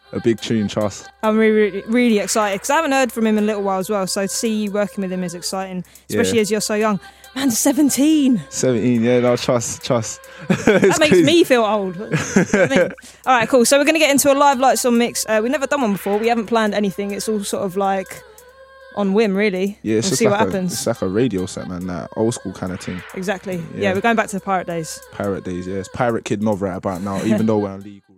A big tune, trust. I'm really, really excited because I haven't heard from him in a little while as well. So to see you working with him is exciting, especially as you're so young. Man, 17. 17, yeah, no, trust. That makes me feel old. All right, cool. So we're going to get into a live light song mix. We've never done one before. We haven't planned anything. It's all sort of like on whim, really. Yeah, it's we'll just see like what happens. It's like a radio set, man. That old school kind of thing. Exactly. Yeah, we're going back to the pirate days. Pirate days, yeah. It's Pirate Kid Nov right about now, even though we're on league.